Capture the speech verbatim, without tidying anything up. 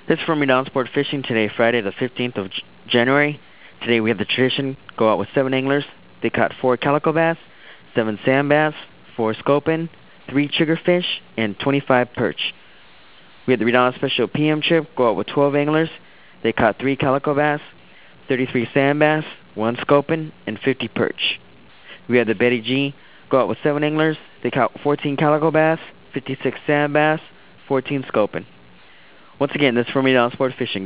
This is from Me Down Sport Fishing today, Friday the fifteenth of J January. Today we have the tradition, go out with seven anglers. They caught four calico bass, seven sand bass, four sculpin, three triggerfish, and twenty-five perch. We had the Reed Island Special P M trip, go out with twelve anglers. They caught three calico bass, thirty-three sand bass, one sculpin, and fifty perch. We had the Betty G, go out with seven anglers. They caught fourteen calico bass, fifty-six sand bass, fourteen sculpin. Once again, this is from Me Down Sport Fishing.